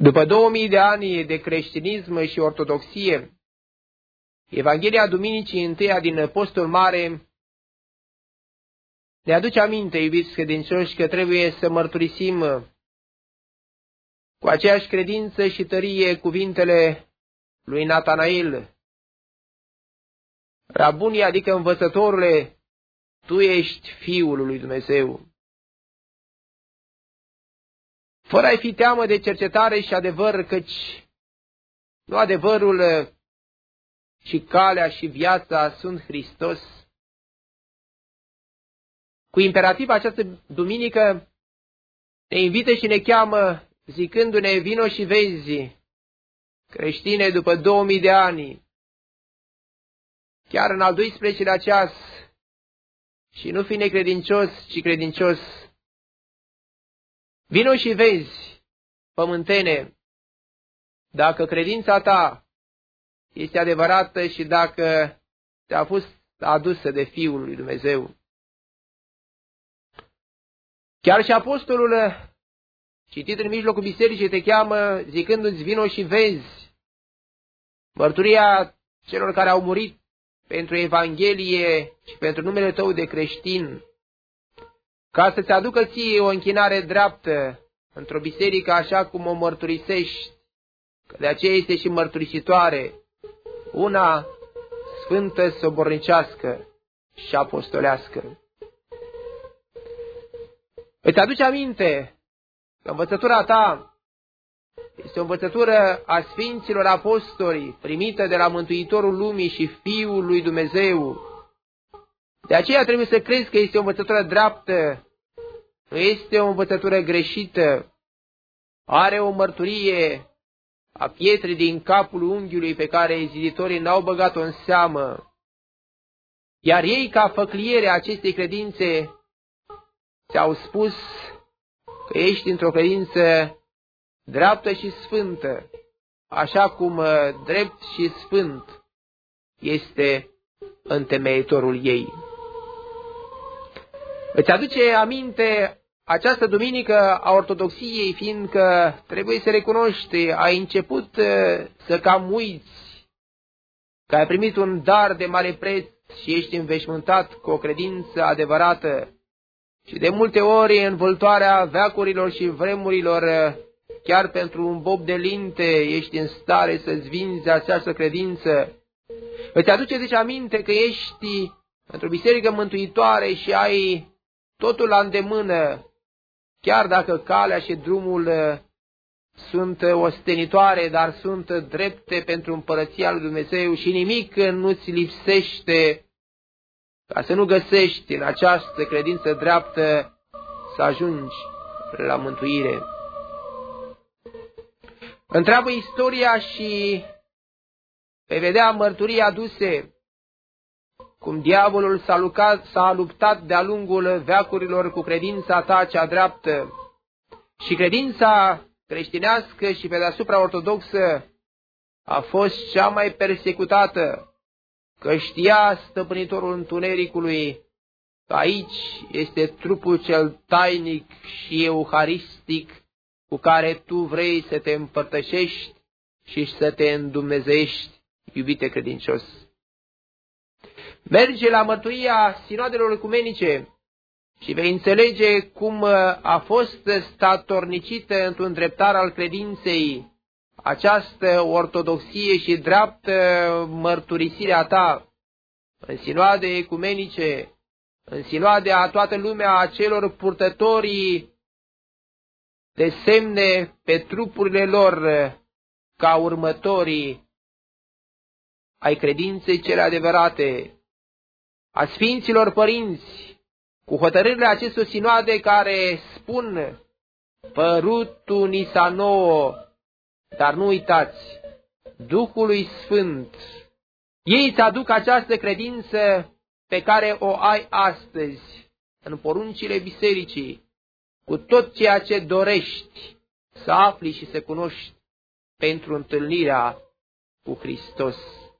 După 2000 de ani de creștinism și ortodoxie, Evanghelia Duminicii întâia din Postul Mare ne aduce aminte, iubiți credincioși, că trebuie să mărturisim cu aceeași credință și tărie cuvintele lui Natanael. Rabuni, adică învățătorule, tu ești Fiul lui Dumnezeu. Fără a-i fi teamă de cercetare și adevăr, căci nu adevărul și calea și viața sunt Hristos. Cu imperativ această duminică ne invită și ne cheamă zicându-ne: vino și vezi, creștine, după 2000 de ani, chiar în al 12-lea ceas, și nu fi necredincios, ci credincios. Vino și vezi, pământene, dacă credința ta este adevărată și dacă ți-a fost adusă de Fiul lui Dumnezeu. Chiar și apostolul, citit în mijlocul bisericii, te cheamă zicându-ți: vino și vezi mărturia celor care au murit pentru Evanghelie și pentru numele tău de creștin, ca să-ți aducă ție o închinare dreaptă într-o biserică așa cum o mărturisești, că de aceea este și mărturisitoare, una sfântă, sobornicească și apostolească. Îți aduce aminte că învățătura ta este o învățătură a Sfinților Apostoli, primită de la Mântuitorul lumii și Fiul lui Dumnezeu. De aceea trebuie să crezi că este o învățătură dreaptă, nu este o învățătură greșită, are o mărturie a pietrii din capul unghiului pe care ziditorii n-au băgat-o în seamă. Iar ei, ca făcliere a acestei credințe, ți-au spus că ești într-o credință dreaptă și sfântă, așa cum drept și sfânt este întemeitorul ei. Îți aduce aminte această duminică a ortodoxiei, fiindcă trebuie să recunoști, ai început să cam uiți că ai primit un dar de mare preț și ești înveșmântat cu o credință adevărată. Și de multe ori, în vâltoarea veacurilor și vremurilor, chiar pentru un bob de linte, ești în stare să-ți vinzi această credință. Îți aduce deci aminte că ești într-o biserică mântuitoare și ai totul la îndemână, chiar dacă calea și drumul sunt ostenitoare, dar sunt drepte pentru împărăția lui Dumnezeu și nimic nu-ți lipsește ca să nu găsești în această credință dreaptă să ajungi la mântuire. Întreabă istoria și vei vedea mărturii aduse, cum diavolul s-a luptat de-a lungul veacurilor cu credința ta cea dreaptă. Și credința creștinească și pe deasupra ortodoxă a fost cea mai persecutată, că știa stăpânitorul întunericului că aici este trupul cel tainic și euharistic cu care tu vrei să te împărtășești și să te îndumnezeiești, iubite credincios. Merge la mărturia sinoadelor ecumenice și vei înțelege cum a fost statornicită într-un îndreptar al credinței această ortodoxie și dreaptă mărturisirea ta în sinoade ecumenice, în sinoade a toată lumea, a celor purtătorii de semne pe trupurile lor ca următorii ai credinței cele adevărate, a Sfinților Părinți, cu hotărârile acestor sinoade care spun: părutul ni s-a nouă, dar nu uitați, Duhului Sfânt. Ei îți aduc această credință pe care o ai astăzi în poruncile bisericii, cu tot ceea ce dorești să afli și să cunoști pentru întâlnirea cu Hristos.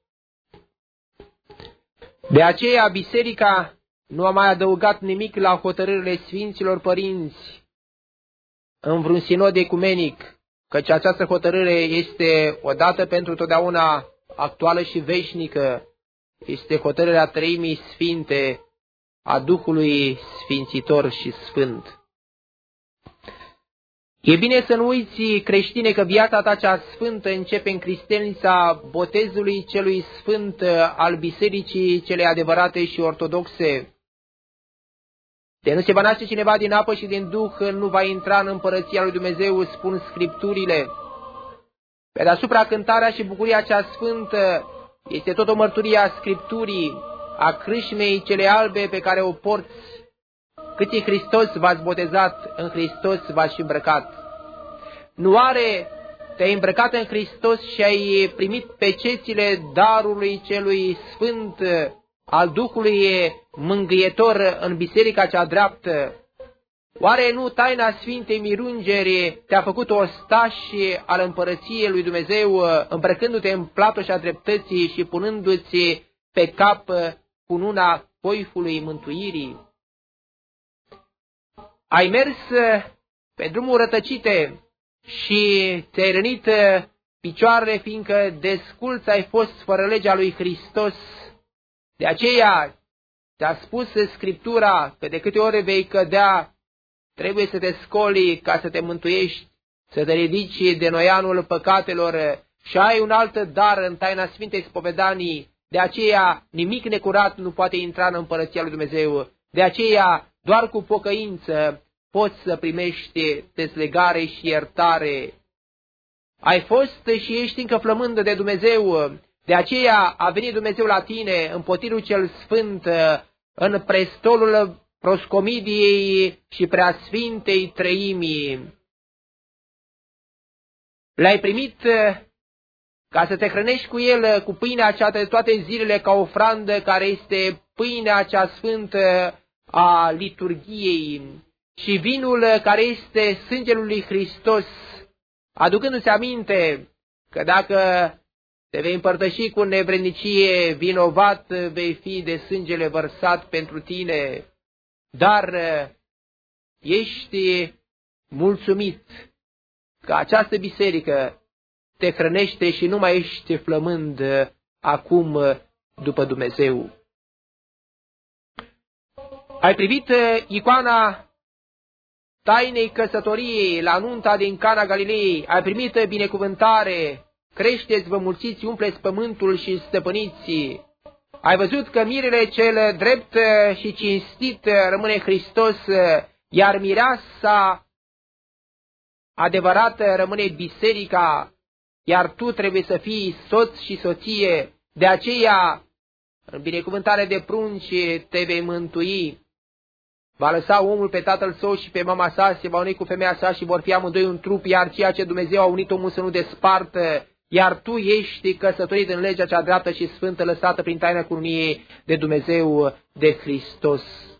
De aceea biserica nu a mai adăugat nimic la hotărârile Sfinților Părinți în vreun sinod ecumenic, căci această hotărâre este odată pentru totdeauna actuală și veșnică, este hotărârea Treimii Sfinte a Duhului Sfințitor și Sfânt. E bine să nu uiți, creștine, că viața ta cea sfântă începe în cristelnița botezului celui sfânt al bisericii cele adevărate și ortodoxe. De nu se va naște cineva din apă și din Duh, nu va intra în împărăția lui Dumnezeu, spun Scripturile. Pe deasupra, cântarea și bucuria cea sfântă este tot o mărturie a Scripturii, a crâșmei cele albe pe care o porți. Cât e Hristos v-ați botezat, în Hristos v-ați îmbrăcat. Nu oare te-ai îmbrăcat în Hristos și ai primit pecețile darului celui sfânt al Duhului mângâietor în biserica cea dreaptă? Oare nu taina Sfintei Mirungeri te-a făcut ostași al împărăției lui Dumnezeu, îmbrăcându-te în platoșa dreptății și punându-ți pe cap cununa coifului mântuirii? Ai mers pe drumuri rătăcite și ți-ai rănit picioarele, fiindcă desculț ai fost fără legea lui Hristos. De aceea ți-a spus Scriptura că de câte ori vei cădea, trebuie să te scoli ca să te mântuiești, să te ridici de noianul păcatelor și ai un alt dar în taina Sfintei Spovedanii. De aceea nimic necurat nu poate intra în împărăția lui Dumnezeu. De aceea doar cu pocăință poți să primești dezlegare și iertare. Ai fost și ești încă flămând de Dumnezeu, de aceea a venit Dumnezeu la tine în potirul cel sfânt, în prestolul proscomidiei și preasfintei treimii. L-ai primit ca să te hrănești cu el, cu pâinea cea de toate zilele, ca ofrandă, care este pâinea cea sfântă a liturghiei, și vinul care este sângele lui Hristos, aducându-se aminte că dacă te vei împărtăși cu nevrednicie, vinovat vei fi de sângele vărsat pentru tine, dar ești mulțumit că această biserică te hrănește și nu mai ești flămând acum după Dumnezeu. Ai privit icoana tainei căsătoriei la nunta din Cana Galilei, ai primit binecuvântare, creșteți, vă mulțiți, umpleți pământul și stăpâniți. Ai văzut că mirele cel drept și cinstit rămâne Hristos, iar mireasa adevărată rămâne biserica, iar tu trebuie să fii soț și soție. De aceea, în binecuvântare de prunci, te vei mântui. Va lăsa omul pe tatăl său și pe mama sa, se va uni cu femeia sa și vor fi amândoi un trup, iar ceea ce Dumnezeu a unit omul să nu despartă. Iar tu ești căsătorit în legea cea dreaptă și sfântă, lăsată prin taina cununiei de Dumnezeu, de Hristos.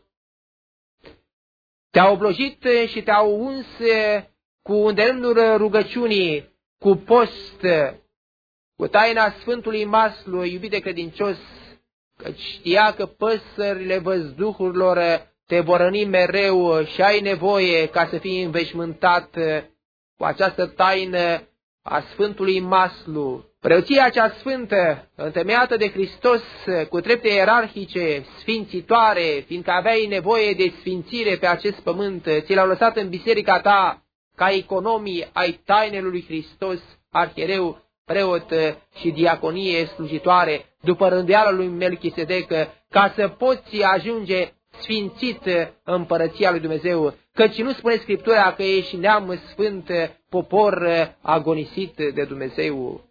Te-au oblojit și te-au uns cu îndemnul rugăciunii, cu post, cu taina Sfântului Maslu, iubite credincios, căci știa că păsările văzduhurilor te vor răni mereu și ai nevoie ca să fii înveșmântat cu această taină a Sfântului Maslu. Preoția cea sfântă, întemeiată de Hristos, cu trepte ierarhice, sfințitoare, fiindcă aveai nevoie de sfințire pe acest pământ, ți l-au lăsat în biserica ta ca economii ai tainelui lui Hristos, arhiereu, preot și diaconie slujitoare, după rânduiala lui Melchisedec, ca să poți ajunge sfințit împărăția lui Dumnezeu, căci nu spune Scriptura că ești neam sfânt, popor agonisit de Dumnezeu.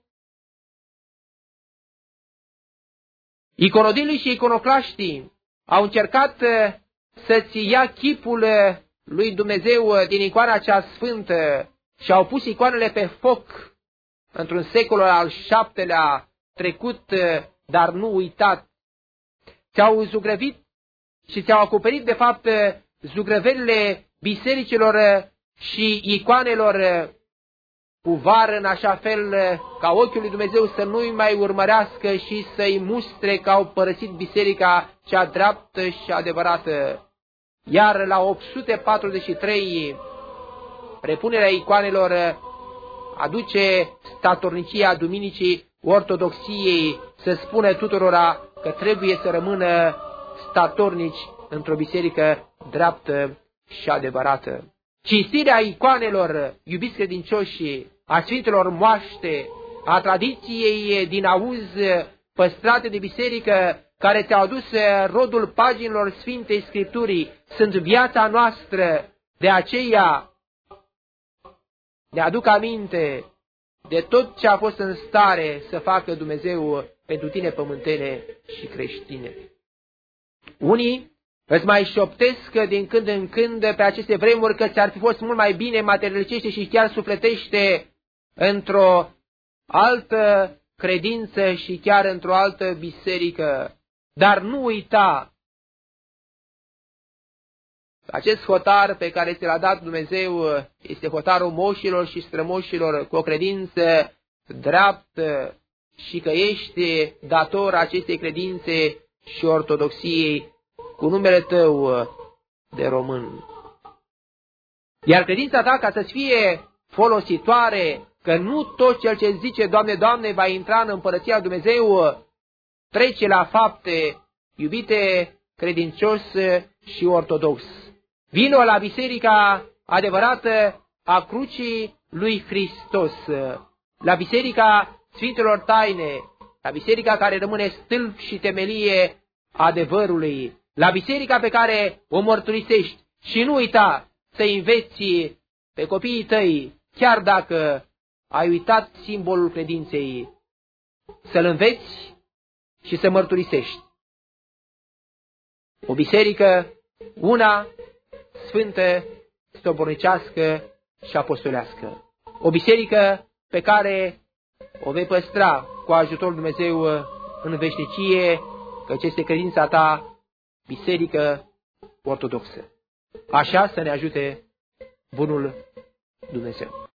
Iconodilii și iconoclaștii au încercat să-ți ia chipul lui Dumnezeu din icoana cea sfântă și au pus icoanele pe foc într-un secol al VII-lea trecut, dar nu uitat. Ți-au zugrăvit și ți-au acoperit, de fapt, zugrăverile bisericilor și icoanelor cu vară, în așa fel ca ochiul lui Dumnezeu să nu-i mai urmărească și să-i mustre că au părăsit biserica cea dreaptă și adevărată. Iar la 843, repunerea icoanelor aduce statornicia duminicii ortodoxiei să spună tuturora că trebuie să rămână statornici într-o biserică dreaptă și adevărată. Cinstirea icoanelor, iubiți credincioși, a Sfintelor moaște, a tradiției din auz păstrate de biserică, care ți-au adus rodul paginilor Sfintei Scripturii, sunt viața noastră. De aceea ne aduc aminte de tot ce a fost în stare să facă Dumnezeu pentru tine, pământene și creștine. Unii îți mai șoptesc din când în când pe aceste vremuri că ți-ar fi fost mult mai bine materialicește și chiar sufletește într-o altă credință și chiar într-o altă biserică. Dar nu uita, acest hotar pe care ți l-a dat Dumnezeu este hotarul moșilor și strămoșilor cu o credință dreaptă și că ești dator acestei credințe și ortodoxiei cu numele tău de român. Iar credința ta, ca să-ți fie folositoare, că nu tot cel ce zice Doamne, Doamne va intra în împărăția lui Dumnezeu, trece la fapte, iubite credincios și ortodox. Vino la biserica adevărată a crucii lui Hristos, la biserica Sfintelor Taine, la biserica care rămâne stâlp și temelie adevărului, la biserica pe care o mărturisești și nu uita să înveți pe copiii tăi, chiar dacă ai uitat simbolul credinței, să-l înveți și să mărturisești. O biserică, una, sfântă, stobornicească și apostolească. O biserică pe care o vei păstra cu ajutorul Dumnezeu în veșnicie, căci este credința ta, biserică ortodoxă. Așa să ne ajute bunul Dumnezeu.